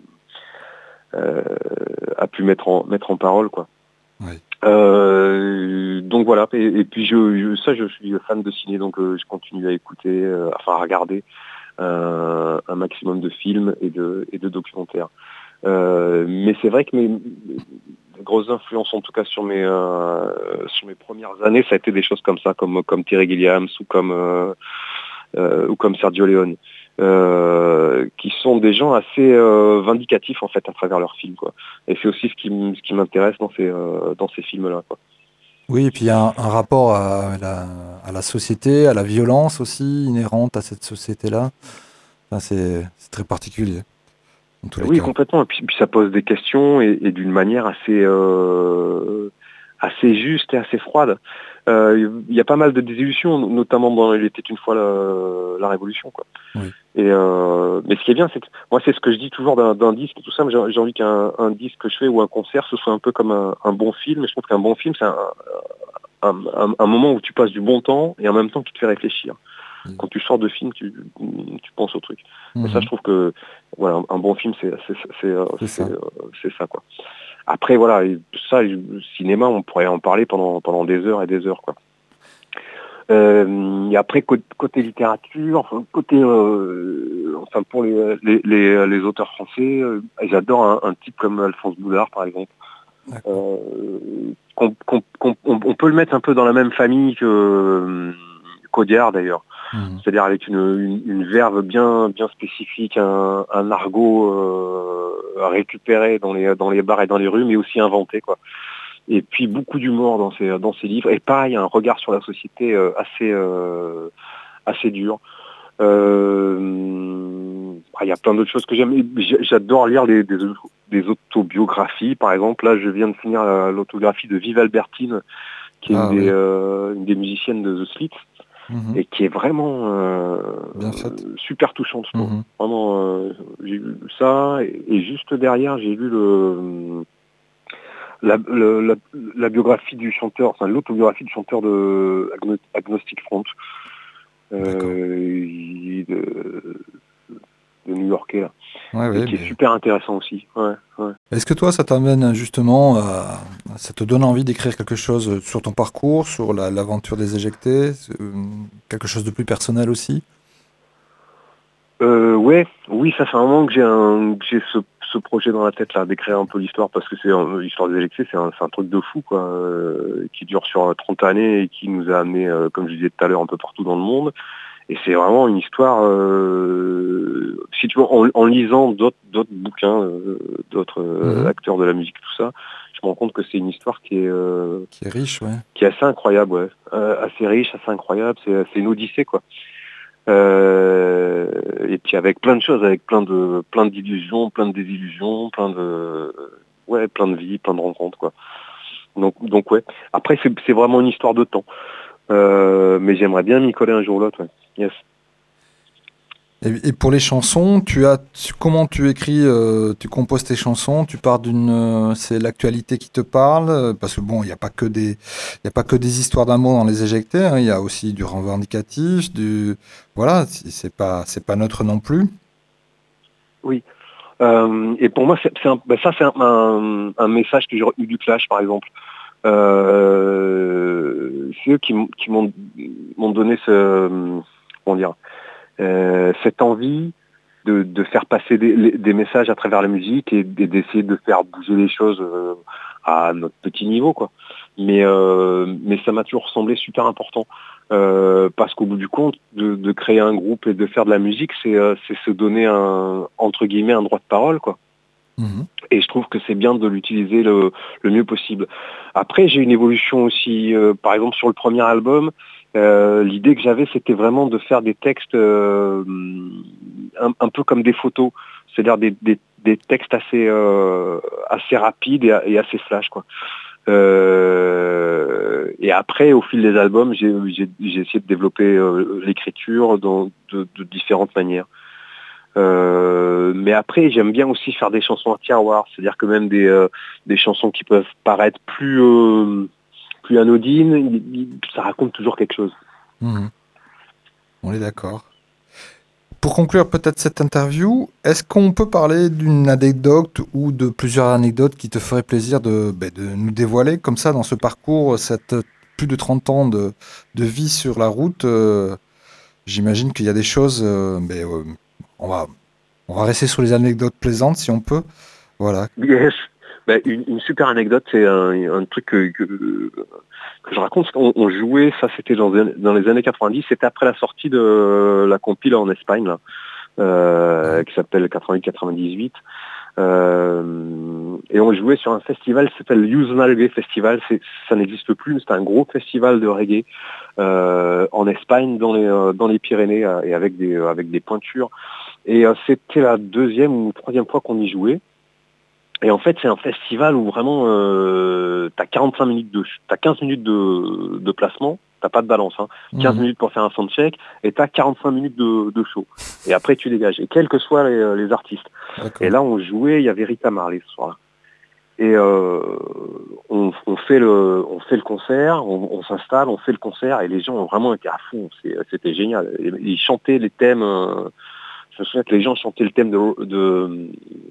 euh, a pu mettre en mettre en parole, quoi. Oui. Euh, donc voilà, et, et puis je, je ça je suis fan de ciné, donc euh, je continue à écouter, euh, enfin à regarder euh, un maximum de films et de et de documentaires. Euh, mais c'est vrai que mes, mes grosses influences, en tout cas sur mes euh, sur mes premières années, ça a été des choses comme ça, comme comme Terry Gilliam ou comme euh, euh, ou comme Sergio Leone. Euh, qui sont des gens assez euh, vindicatifs en fait à travers leurs films, quoi. Et c'est aussi ce qui, m- ce qui m'intéresse dans ces euh, dans ces films-là, quoi. Oui, et puis il y a un, un rapport à la, à la société, à la violence aussi inhérente à cette société-là. Enfin, c'est, c'est très particulier. En tous les Oui, cas. complètement. Et puis, puis ça pose des questions et, et d'une manière assez euh, assez juste et assez froide. Il euh, y a pas mal de désillusions, notamment dans Il était une fois la, la Révolution, quoi. Oui. Et euh, mais ce qui est bien, c'est que moi, c'est ce que je dis toujours d'un, d'un disque et tout ça. Mais j'ai, j'ai envie qu'un un disque que je fais ou un concert, ce soit un peu comme un, un bon film. Et je trouve qu'un bon film, c'est un, un, un, un moment où tu passes du bon temps et en même temps qui te fait réfléchir. Mmh. Quand tu sors de film, tu, tu penses au truc. Mmh. Et ça, je trouve que voilà, un bon film, c'est c'est c'est, c'est, c'est, ça. c'est, c'est ça, quoi. Après, voilà, ça, le cinéma, on pourrait en parler pendant pendant des heures et des heures, quoi. Euh, et après, côté, côté littérature, enfin, côté, euh, enfin pour les, les, les, les auteurs français, euh, j'adore un, un type comme Alphonse Boulard, par exemple. Euh, qu'on, qu'on, qu'on, on peut le mettre un peu dans la même famille que qu'Audiard, d'ailleurs. Mmh. C'est-à-dire avec une, une, une verve bien, bien spécifique, un, un argot euh, à récupérer dans les, dans les bars et dans les rues, mais aussi inventé, quoi. Et puis beaucoup d'humour dans ses, dans ses livres. Et pareil, un regard sur la société euh, assez, euh, assez dur. Euh, il y a plein d'autres choses que j'aime. J'adore lire des, des, des autobiographies. Par exemple, là, je viens de finir l'autobiographie de Viv Albertine, qui est ah, une, des, oui. euh, une des musiciennes de The Slits. Mmh. Et qui est vraiment euh, super touchante. Mmh. Vraiment, euh, j'ai lu ça. Et, et juste derrière, j'ai lu le... La, la, la, la biographie du chanteur, enfin l'autobiographie du chanteur de Agnostic Front, euh, de, de New-Yorkais, là, ouais, ouais, qui mais... est super intéressant aussi. Ouais, ouais. Est-ce que toi, ça t'amène justement, à... ça te donne envie d'écrire quelque chose sur ton parcours, sur la, l'aventure des éjectés, quelque chose de plus personnel aussi? Euh, ouais, oui, ça fait un moment que j'ai, un, que j'ai ce, ce projet dans la tête là, d'écrire un peu l'histoire, parce que c'est un, l'histoire des éjectés, c'est un, c'est un truc de fou, quoi, euh, qui dure sur trente années et qui nous a amené, euh, comme je disais tout à l'heure, un peu partout dans le monde. Et c'est vraiment une histoire, euh, si tu veux, en, en lisant d'autres, d'autres bouquins, euh, d'autres euh, mmh. acteurs de la musique, tout ça, je me rends compte que c'est une histoire qui est, euh, qui est riche, ouais, qui est assez incroyable, ouais, euh, assez riche, assez incroyable. C'est, c'est une odyssée, quoi. Euh, et puis avec plein de choses, avec plein de plein d'illusions, plein de désillusions, plein de ouais, plein de vies, plein de rencontres, quoi. Donc donc ouais. Après c'est c'est vraiment une histoire de temps. Euh, mais j'aimerais bien m'y coller un jour ou l'autre, ouais. Yes. Et, et pour les chansons, tu as tu, comment tu écris, euh, tu composes tes chansons, tu pars d'une, euh, c'est l'actualité qui te parle, parce que bon, il n'y a pas que des, il y a pas que des histoires d'amour dans les éjectés, hein, il y a aussi du revendicatif, du, voilà, c'est pas, c'est pas neutre non plus. Oui. Euh, et pour moi, c'est, c'est un, ben ça, c'est un, un, un message que j'ai eu du Clash, par exemple. Euh, c'est eux qui, m- qui m'ont, m'ont donné ce, comment dire, euh, cette envie de, de faire passer des, les- des messages à travers la musique et, et d'essayer de faire bouger les choses euh, à notre petit niveau, quoi. Mais, euh, mais ça m'a toujours semblé super important. Euh, parce qu'au bout du compte, de, de créer un groupe et de faire de la musique, c'est, euh, c'est se donner un, entre guillemets, un droit de parole, quoi. Mhm. Et je trouve que c'est bien de l'utiliser le, le mieux possible. Après, j'ai une évolution aussi. Euh, par exemple, sur le premier album, euh, l'idée que j'avais, c'était vraiment de faire des textes euh, un, un peu comme des photos, c'est-à-dire des, des, des textes assez, euh, assez rapides et, et assez flash, quoi. Euh, et après, au fil des albums, j'ai, j'ai, j'ai essayé de développer euh, l'écriture dans, de, de différentes manières. Euh, mais après, j'aime bien aussi faire des chansons à tiroir, c'est-à-dire que même des, euh, des chansons qui peuvent paraître plus, euh, plus anodines, il- il- ça raconte toujours quelque chose. Mhm. On est d'accord. Pour conclure peut-être cette interview, est-ce qu'on peut parler d'une anecdote ou de plusieurs anecdotes qui te feraient plaisir de, ben, de nous dévoiler comme ça dans ce parcours, cette plus de trente ans de, de vie sur la route euh, j'imagine qu'il y a des choses, euh, ben, euh, on, va, on va rester sur les anecdotes plaisantes si on peut. Voilà. Yes. Ben, une, une super anecdote, c'est un, un truc que, que, que je raconte. On, on jouait, ça c'était dans, dans les années quatre-vingt-dix, c'était après la sortie de la compile en Espagne, là, euh, qui s'appelle quatre-vingt-huit quatre-vingt-dix-huit. Euh, et on jouait sur un festival qui s'appelle Youznal Reggae Festival. C'est, ça n'existe plus, mais c'est un gros festival de reggae euh, en Espagne, dans les, euh, dans les Pyrénées, euh, et avec des, euh, avec des pointures. Et euh, c'était la deuxième ou troisième fois qu'on y jouait. Et en fait, c'est un festival où vraiment, euh, t'as quarante-cinq minutes de, t'as quinze minutes de, de placement, t'as pas de balance, hein. quinze Mhm. minutes pour faire un soundcheck, et t'as quarante-cinq minutes de, de show. Et après, tu dégages. Et quels que soient les, les artistes. D'accord. Et là, on jouait, il y avait Rita Marley ce soir-là. Et euh, on, on fait le, on fait le concert, on, on s'installe, on fait le concert, et les gens ont vraiment été à fond. C'est, c'était génial. Et, ils chantaient les thèmes. Euh, je me souviens que les gens chantaient le thème de, de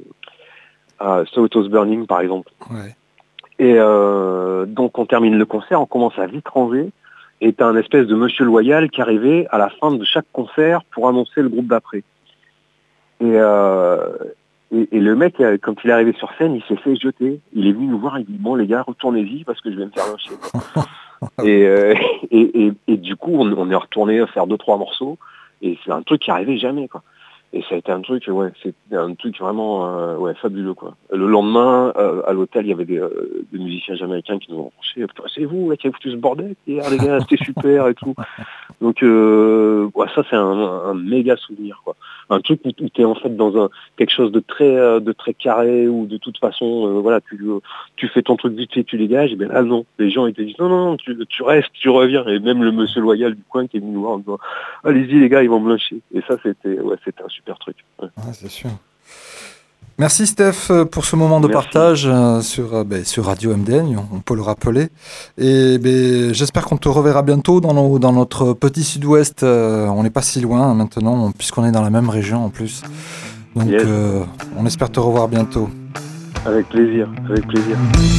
euh, So It Was Burning, par exemple. Ouais. Et euh, donc on termine le concert, on commence à vite ranger, et t'as un espèce de monsieur loyal qui arrivait à la fin de chaque concert pour annoncer le groupe d'après. Et, euh, et, et le mec, euh, quand il est arrivé sur scène, il s'est fait jeter. Il est venu nous voir, il dit bon les gars, retournez-y parce que je vais me faire lâcher. et, euh, et, et, et du coup, on, on est retourné faire deux trois morceaux, et c'est un truc qui arrivait jamais, quoi. Et ça a été un truc, ouais, c'est un truc vraiment, euh, ouais, fabuleux, quoi. Le lendemain, euh, à l'hôtel, il y avait des, euh, des musiciens jamaïcains qui nous ont branché. Putain, c'est vous, là, qui avez foutu ce bordel hier, les gars, c'était super et tout. Donc, euh, ouais, ça, c'est un, un méga souvenir, quoi. Un truc où, où t'es en fait dans un quelque chose de très, euh, de très carré, où de toute façon, euh, voilà, tu, euh, tu fais ton truc vite fait, tu dégages. Et ben là, non, les gens ils te disent non, non, non, tu, tu restes, tu reviens. Et même le monsieur loyal du coin qui est venu nous voir en disant allez-y les gars, ils vont me lâcher. Et ça, c'était, ouais, c'était un super truc. Ouais. Ouais, c'est sûr. Merci Steph euh, pour ce moment de Merci. partage euh, sur, euh, ben, sur Radio M D N, on peut le rappeler. Et ben, j'espère qu'on te reverra bientôt dans, nos, dans notre petit sud-ouest. Euh, on n'est pas si loin hein, maintenant, puisqu'on est dans la même région en plus. Donc Yes. euh, on espère te revoir bientôt. Avec plaisir, avec plaisir.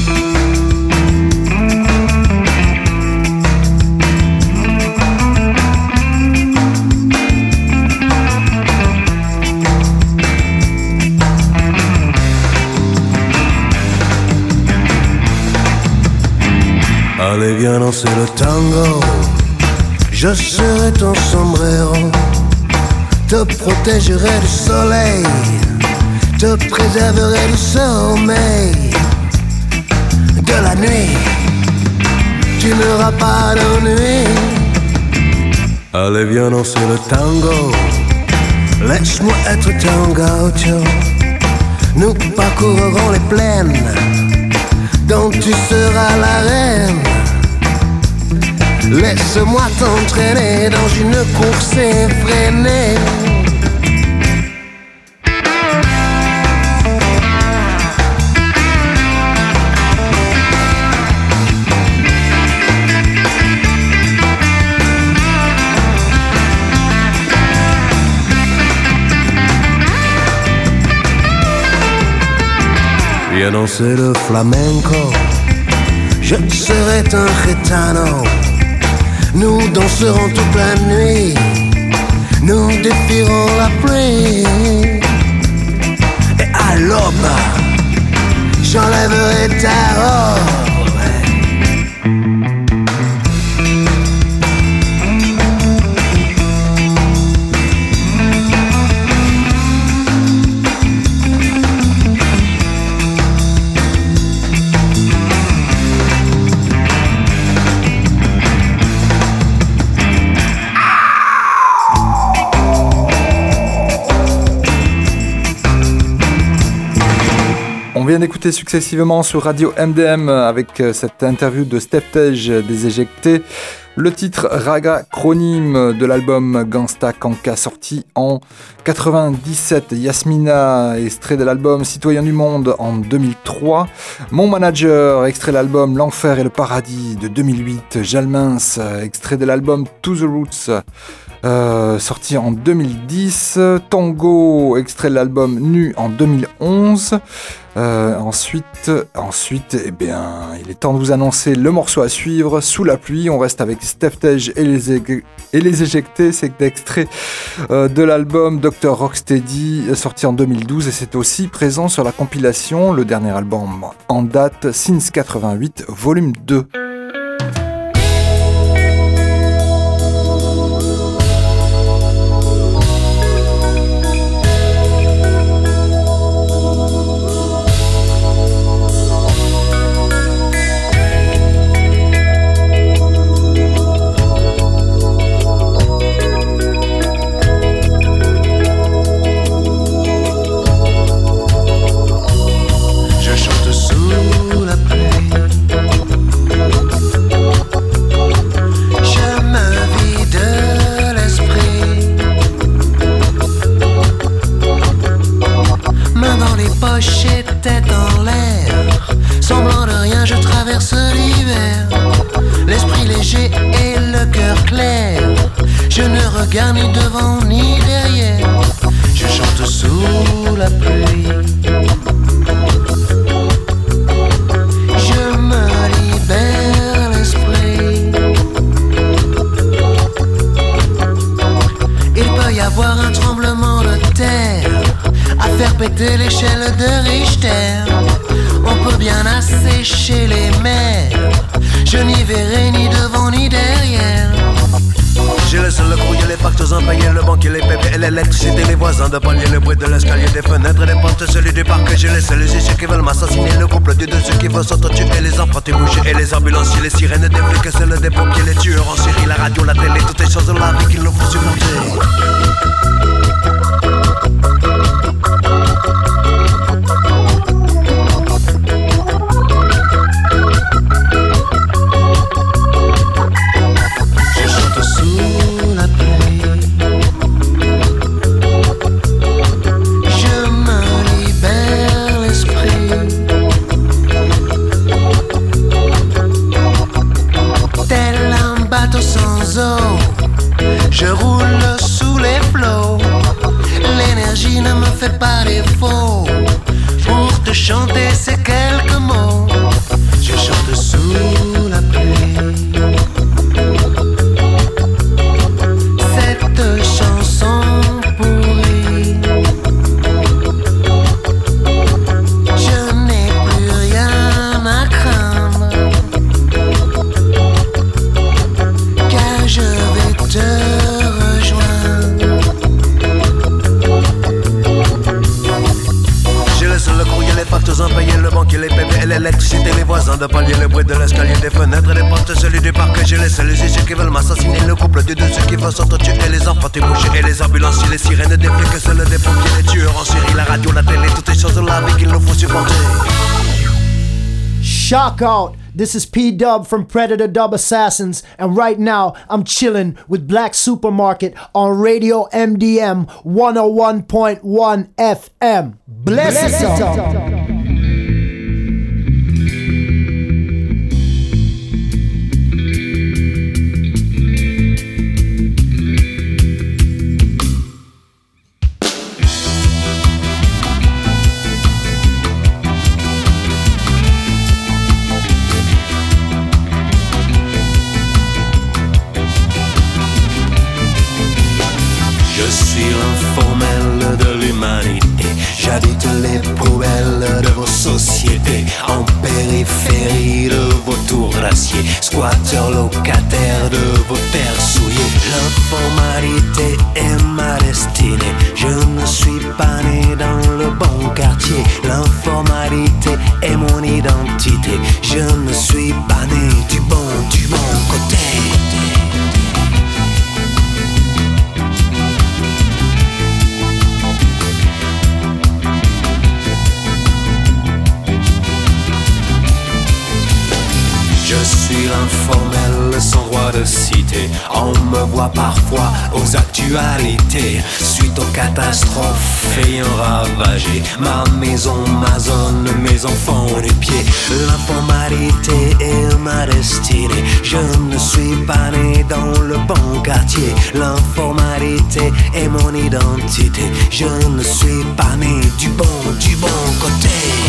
Allez viens danser le tango, je serai ton sombrero, te protégerai du soleil, te préserverai du sommeil, de la nuit, tu n'auras pas d'ennui. Allez viens danser le tango, laisse-moi être ton gaucho, nous parcourrons les plaines dont tu seras la reine. Laisse-moi t'entraîner dans une course effrénée. Viens danser le flamenco, je serai ton gitano, Nous danserons toute la nuit, nous défierons la pluie. Et à l'aube, j'enlèverai ta robe. On vient d'écouter successivement sur Radio M D M avec cette interview de Steph Tej des Éjectés, le titre Raga Chronim de l'album Gangsta Kanka sorti en quatre-vingt-dix-sept, Yasmina extrait de l'album Citoyen du Monde en deux mille trois, Mon Manager extrait de l'album L'Enfer et le Paradis de deux mille huit, Jalmins extrait de l'album To The Roots Euh, sorti en deux mille dix, Tango, extrait de l'album Nu en deux mille onze. Euh, ensuite, ensuite, eh bien, il est temps de vous annoncer le morceau à suivre, Sous la pluie. On reste avec Steph Tej et les, ég- et les Éjectés. C'est extrait euh, de l'album docteur Rocksteady, sorti en deux mille douze, et c'est aussi présent sur la compilation, le dernier album en date, Since quatre-vingt-huit, volume deux. Ni devant ni derrière, je chante sous la pluie. Je me libère l'esprit. Il peut y avoir un tremblement de terre à faire péter l'échelle de Richter. On peut bien assécher les mers. Je n'y verrai ni devant ni derrière. J'ai laissé le courrier, les pactes impayés, le banquier, les pépés et l'électricité, les voisins de palier, le bruit de l'escalier, des fenêtres et des portes, celui du parc. J'ai laissé les issues qui veulent m'assassiner, le couple du dessus qui veut s'entretuer, les empruntés bouger et les ambulanciers, les sirènes des flics, celles des pompiers, les tueurs en série, la radio, la télé, toutes les choses de la vie qu'il nous faut supporter. Je roule sous les flots, l'énergie ne me fait pas défaut. Pour te chanter ces quelques mots, je chante sous la pluie. Cette chanson pourrie, je n'ai plus rien à craindre, car je vais te impayés, le banquier, les pépés et l'électricité, les voisins de palier, le bruit de l'escalier, des fenêtres et des portes, celui du parc. J'ai laissé les issues qui veulent m'assassiner, le couple du dessus qui veut s'entretuer, les empruntés bouger et les ambulanciers, les sirènes des flics, celles des pompiers, les tueurs en série, la radio, la télé, toutes les choses de la vie qu'il nous faut supporter. Shock out! This is P-Dub from Predator Dub Assassins, and right now I'm chilling with Black Supermarket on Radio M D M one oh one point one F M. Bless, Bless it up. suis l'informel de l'humanité. J'habite les poubelles de vos sociétés, en périphérie de vos tours d'acier, squatteur locataire de vos terres souillées. L'informalité est ma destinée. Je ne suis pas né dans le bon quartier. L'informalité est mon identité. Je ne suis pas né du bon, du bon côté. Je suis l'informel sans droit de cité. On me voit parfois aux actualités, suite aux catastrophes ayant ravagé ma maison, ma zone, mes enfants du pied. L'informalité est ma destinée. Je ne suis pas né dans le bon quartier. L'informalité est mon identité. Je ne suis pas né du bon, du bon côté.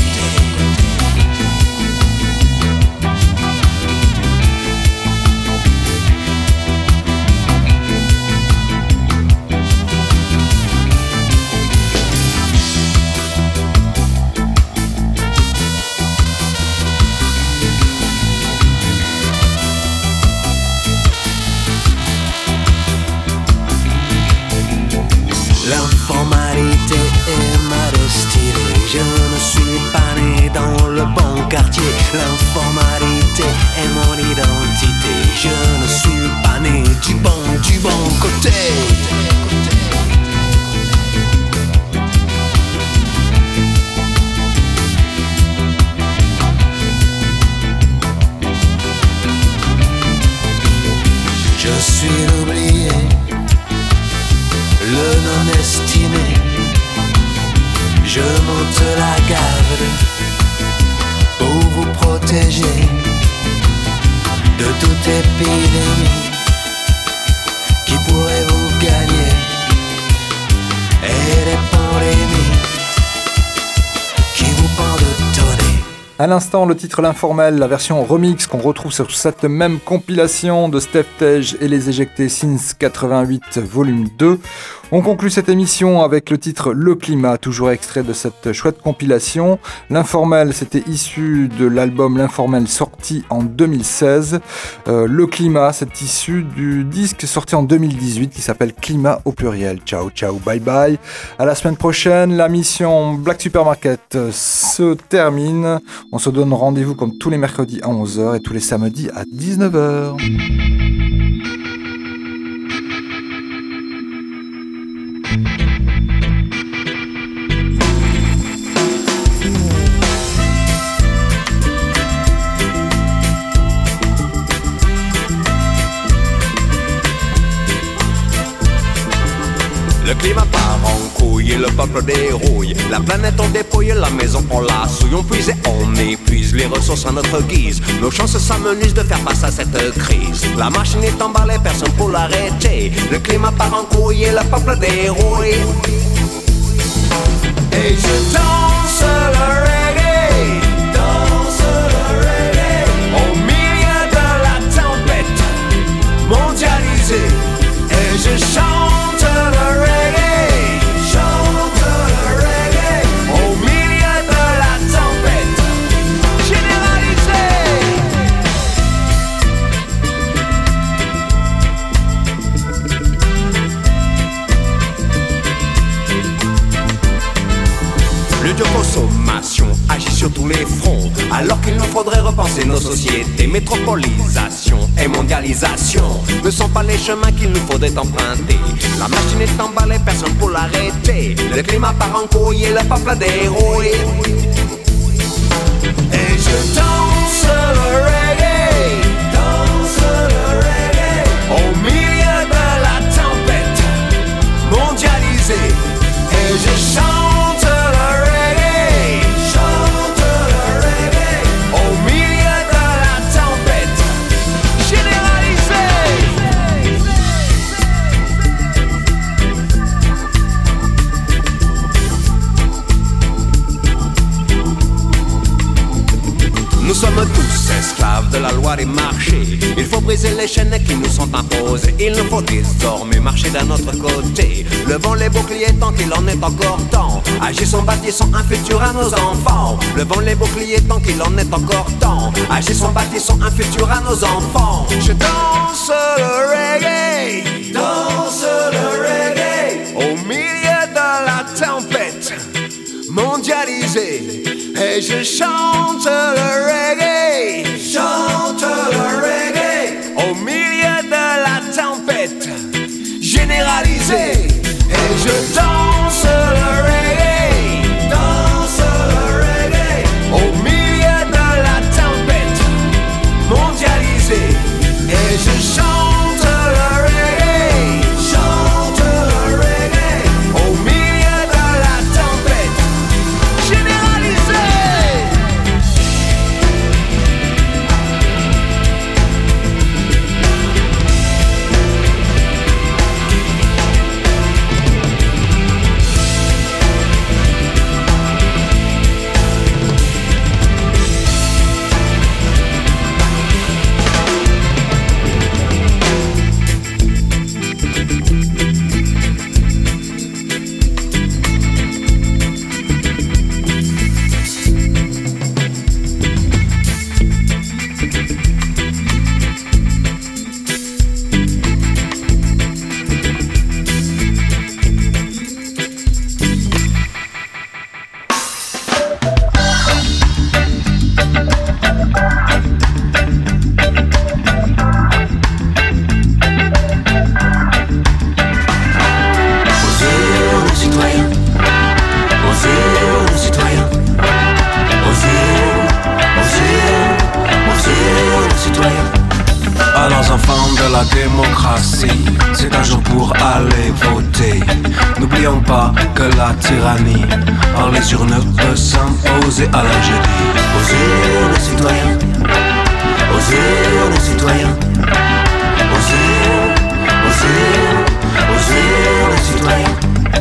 L'informalité est ma destinée. Je ne suis pas né dans le bon quartier. L'informalité est mon identité. Je ne suis pas né du bon, du bon côté. Je suis l'oublié, le non-estimé. Je monte la garde pour vous protéger de toute épidémie qui pourrait vous gagner, et des pandémies qui vous pendent tonner. À l'instant, le titre L'Informel, la version remix qu'on retrouve sur cette même compilation de Steph Tej et les Éjectés Since quatre-vingt-huit volume deux. On conclut cette émission avec le titre Le Climat, toujours extrait de cette chouette compilation. L'Informel, c'était issu de l'album L'Informel sorti en deux mille seize. Euh, le Climat, c'est issu du disque sorti en deux mille dix-huit qui s'appelle Climat au pluriel. Ciao, ciao, bye bye. À la semaine prochaine, la mission Black Supermarket se termine. On se donne rendez-vous comme tous les mercredis à onze heures et tous les samedis à dix-neuf heures. Le climat part en couille et le peuple dérouille. La planète on dépouille, la maison on la souille. On puise et on épuise les ressources à notre guise. Nos chances s'amenuisent de faire face à cette crise. La machine est emballée, personne pour l'arrêter. Le climat part en couille et le peuple dérouille. Et je danse le reggae, danse le reggae, au milieu de la tempête mondialisée. Et je chante le reggae, chante le reggae, au milieu de la tempête généralisée. Le de consommation agit sur tous les fronts, alors qu'il nous faudrait repenser nos sociétés. Métropolisation et mondialisation ne sont pas les chemins qu'il nous faudrait emprunter. La machine est emballée, personne pour l'arrêter. Le climat part en couille et le peuple dérouille. Et je danse le reggae, danse le reggae, au milieu de la tempête mondialisée. Et je chante Nous sommes tous esclaves de la savoir y marcher. Il faut briser les chaînes qui nous sont imposées. Il nous faut désormais marcher d'un autre côté. Levons les boucliers tant qu'il en est encore temps. Agissons, bâtissons un futur à nos enfants. Levons les boucliers tant qu'il en est encore temps. Agissons, bâtissons un futur à nos enfants. Je danse le reggae, danse le reggae, au milieu de la tempête mondialisée. Et je chante le reggae, chante le reggae, au milieu de la tempête généralisée. Et je danse le reggae, danse le reggae, au milieu de la tempête mondialisée. Et je chante le reggae, chante le reggae, au milieu de la tempête généralisée. Alors enfants de la démocratie, c'est un jour pour aller voter. N'oublions pas que la tyrannie par les urnes peut s'imposer. Alors je dis aux urnes citoyens, aux urnes citoyens, aux urnes, aux urnes, aux urnes citoyens.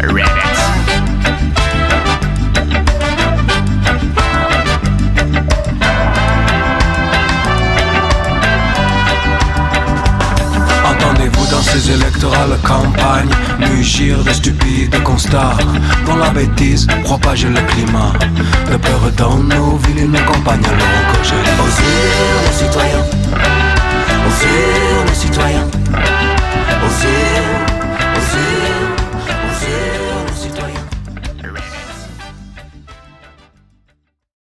Entendez-vous dans ces électorales campagnes mugir des stupides constats dont la bêtise propage le climat. De peur dans nos villes et nos campagnes, alors que je dis aux urnes citoyens, aux urnes citoyens,